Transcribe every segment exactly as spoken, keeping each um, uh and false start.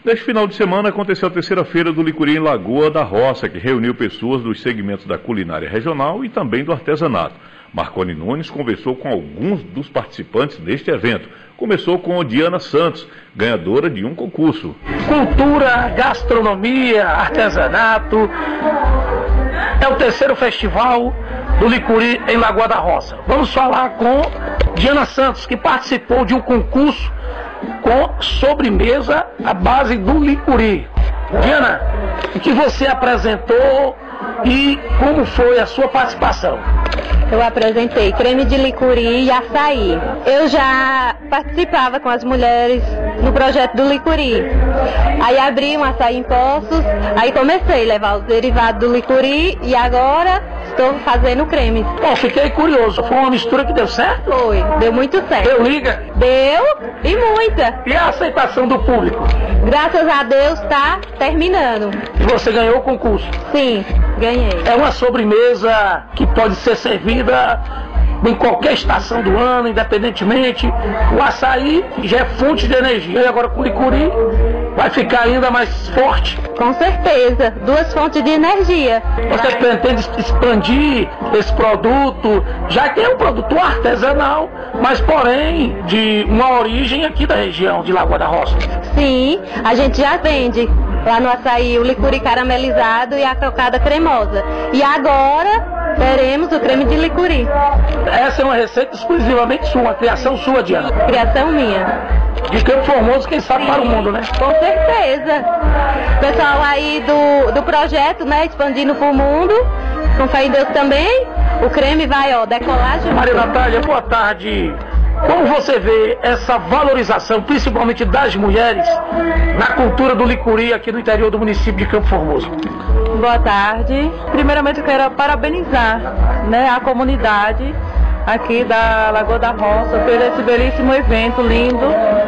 Neste final de semana aconteceu a terceira feira do licuri em Lagoa da Roça, que reuniu pessoas dos segmentos da culinária regional e também do artesanato. Marconi Nunes conversou com alguns dos participantes deste evento. Começou com Diana Santos, ganhadora de um concurso. Cultura, gastronomia, artesanato. É o terceiro festival do licuri em Lagoa da Roça. Vamos falar com Diana Santos, que participou de um concurso com sobremesa à base do licuri. Diana, o que você apresentou e como foi a sua participação? Eu apresentei creme de licuri e açaí. Eu já participava com as mulheres no projeto do licuri. Aí abri um açaí em Poços, aí comecei a levar os derivados do licuri e agora estou fazendo creme. Bom, fiquei curioso. Foi uma mistura que deu certo? Foi, deu muito certo. Deu liga? Deu e muita. E a aceitação do público? Graças a Deus está terminando. E você ganhou o concurso? Sim, ganhei. É uma sobremesa que pode ser servida em qualquer estação do ano, independentemente. O açaí já é fonte de energia. E agora com o licuri vai ficar ainda mais forte. Com certeza, duas fontes de energia. Você pretende expandir esse produto, já que é um produto artesanal, mas porém de uma origem aqui da região de Lagoa da Roça. Sim, a gente já vende lá no açaí o licuri caramelizado e a cocada cremosa. E agora teremos o creme de licuri. Essa é uma receita exclusivamente sua, uma criação sua, Diana? Criação minha. De Campo Formoso, quem sabe, para o mundo, né? Com certeza. Pessoal aí do, do projeto, né, expandindo para o mundo, com fé em Deus também, o creme vai, ó, decolar de... Maria Natália, boa tarde. Como você vê essa valorização, principalmente das mulheres, na cultura do licuri aqui no interior do município de Campo Formoso? Boa tarde. Primeiramente eu quero parabenizar, né, a comunidade aqui da Lagoa da Roça por esse belíssimo evento lindo.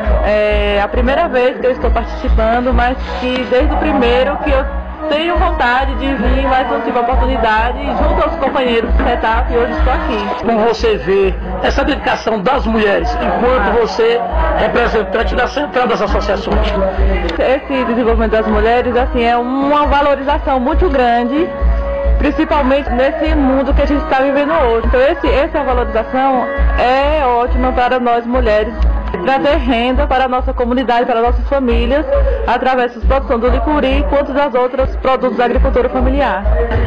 É a primeira vez que eu estou participando, mas que desde o primeiro que eu tenho vontade de vir, mas não tive a oportunidade, junto aos companheiros do setup, e hoje estou aqui. Como você vê essa dedicação das mulheres, enquanto você é representante da central das associações? Esse desenvolvimento das mulheres, assim, é uma valorização muito grande, principalmente nesse mundo que a gente está vivendo hoje. Então esse, essa valorização é ótima para nós mulheres, trazer renda para a nossa comunidade, para nossas famílias, através da produção do licuri, quanto das outras produtos da agricultura familiar.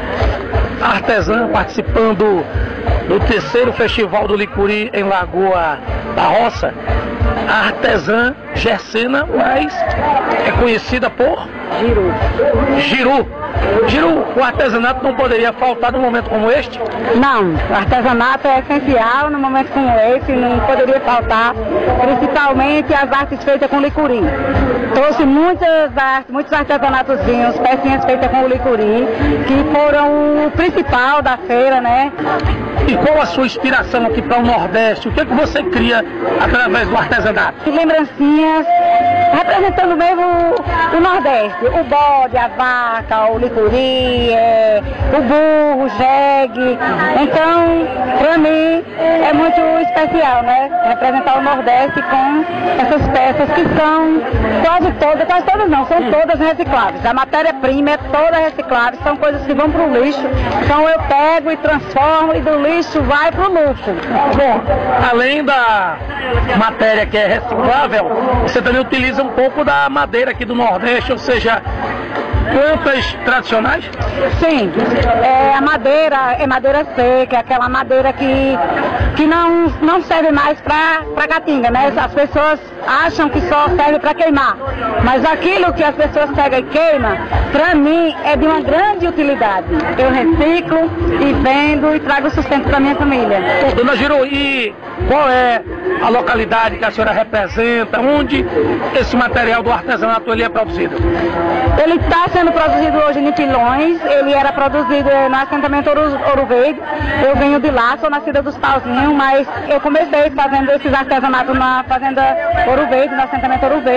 A artesã participando do terceiro festival do licuri em Lagoa da Roça, a artesã Gersena, mas é conhecida por Giru. Giru. Giru, o artesanato não poderia faltar num momento como este? Não, o artesanato é essencial num momento como esse, não poderia faltar, principalmente as artes feitas com licuri. Trouxe muitas artes, muitos artesanatozinhos, pecinhas feitas com o licuri, que foram o principal da feira, né? E qual a sua inspiração aqui para o Nordeste? O que é que você cria através do artesanato? Lembrancinhas, representando mesmo o Nordeste, o bode, a vaca, o licuri, é, o burro, o jegue. Então, para mim, é muito especial, né? Representar o Nordeste com essas peças que são quase todas, quase todas não, são todas recicláveis. A matéria-prima é toda reciclável, são coisas que vão para o lixo. Então eu pego e transformo e do lixo vai para o lucro. Bom, além da matéria que é reciclável, você também utiliza um pouco da madeira aqui do Nordeste, ou seja, plantas tradicionais? Sim, é, a madeira é madeira seca, é aquela madeira que, que não, não serve mais para catinga, né? As pessoas acham que só serve para queimar, mas aquilo que as pessoas pegam e queimam, para mim é de uma grande utilidade. Eu reciclo e vendo e trago sustento para minha família. Bom, dona Giru, e qual é a localidade que a senhora representa? Onde esse material do artesanato ele é produzido? Ele está sendo produzido hoje em Pilões, ele era produzido no assentamento Ouro, Ouro Verde. Eu venho de lá, sou nascida dos Pauzinhos, mas eu comecei fazendo esses artesanatos na fazenda Ouro Verde, no assentamento Ouro Verde.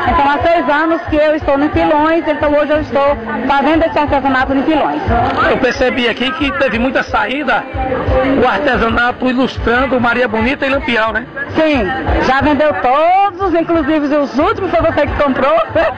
Então há seis anos que eu estou no Pilões, então hoje eu estou fazendo esse artesanato no Pilões. Eu percebi aqui que teve muita saída o artesanato ilustrando Maria Bonita e Lampião, né? Sim, já vendeu todos, inclusive os últimos foi você que comprou,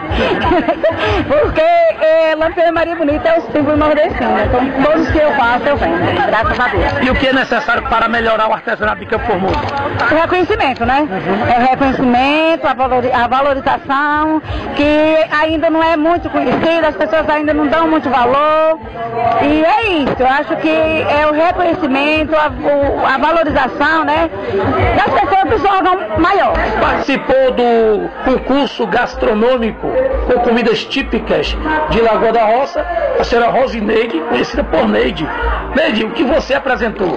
porque é, Lampião e Maria Bonita é o símbolo nordestino, então todos que eu faço eu vendo, graças a Deus. E o que é necessário para melhorar o artesanato de Campo Formoso? O reconhecimento, né? Uhum. É o reconhecimento, a, valori a valorização, que ainda não é muito conhecida, as pessoas ainda não dão muito valor, e é isso, eu acho que é o reconhecimento, a, o, a valorização, né, das pessoas dos órgãos maiores. Participou do concurso gastronômico com comidas típicas de Lagoa da Roça, a senhora Rosineide, conhecida por Neide. Neide, o que você apresentou?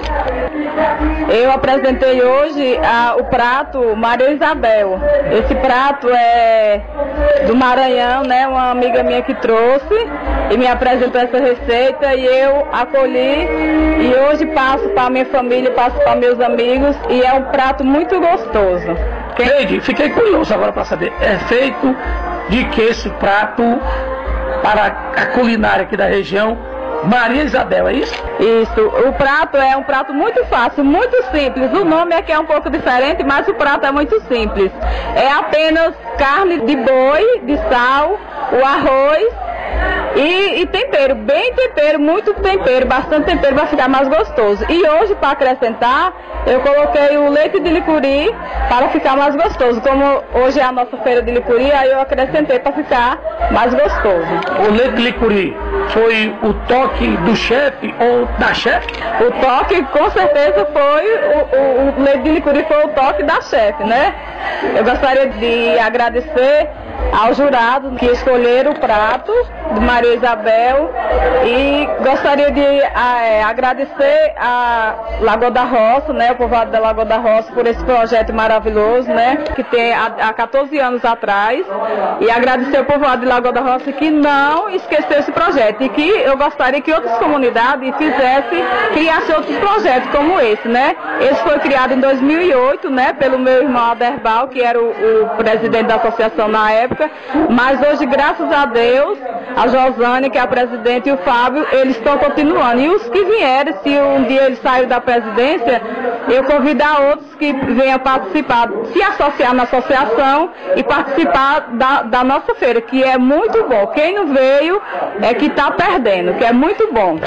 Eu apresentei hoje a, o prato Maria Isabel. Esse prato é do Maranhão, né? Uma amiga minha que trouxe e me apresentou essa receita e eu acolhi e hoje passo para minha família, passo para meus amigos e é um prato muito gostoso. Neide, fiquei curioso agora para saber, é feito de que esse prato para a culinária aqui da região? Maria Isabel, é isso? Isso, o prato é um prato muito fácil, muito simples. O nome aqui é um pouco diferente, mas o prato é muito simples. É apenas carne de boi, de sal, o arroz e, e tempero, bem tempero, muito tempero, bastante tempero para ficar mais gostoso. E hoje, para acrescentar, eu coloquei o leite de licuri para ficar mais gostoso. Como hoje é a nossa feira de licuri, aí eu acrescentei para ficar mais gostoso. O leite de licuri foi o toque do chefe ou da chefe? O toque, com certeza, foi o, o, o leite de licuri foi o toque da chefe, né? Eu gostaria de agradecer aos jurados que escolheram o prato de Maria Isabel e gostaria de é, agradecer a Lagoa da Roça, né, o povoado da Lagoa da Roça por esse projeto maravilhoso, né, que tem há, há quatorze anos atrás, e agradecer ao povoado de Lagoa da Roça que não esqueceu esse projeto e que eu gostaria que outras comunidades fizessem, criassem outros projetos como esse, né. Esse foi criado em dois mil e oito, né, pelo meu irmão Aderbal, que era o, o presidente da associação na época, mas hoje, graças a Deus, a Josane, que é a presidente, e o Fábio, eles estão continuando. E os que vierem, se um dia eles saírem da presidência, eu convidar outros que venham participar, se associar na associação e participar da, da nossa feira, que é muito bom. Quem não veio é que está perdendo, que é muito bom.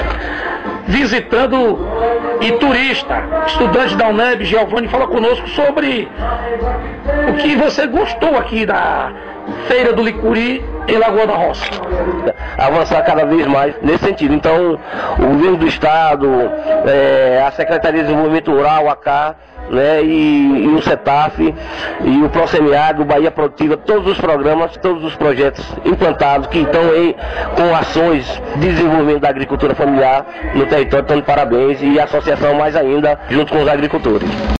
Visitando e turista, estudante da UNEB, Giovanni, fala conosco sobre o que você gostou aqui da Feira do Licuri em Lagoa da Roça. Avançar cada vez mais nesse sentido. Então, o governo do Estado, é, a Secretaria de Desenvolvimento Rural, a C A, né, e, e o CETAF, e o ProSemiAgro, Bahia Produtiva, todos os programas, todos os projetos implantados que estão aí com ações de desenvolvimento da agricultura familiar no território, estão de parabéns, e a associação mais ainda, junto com os agricultores.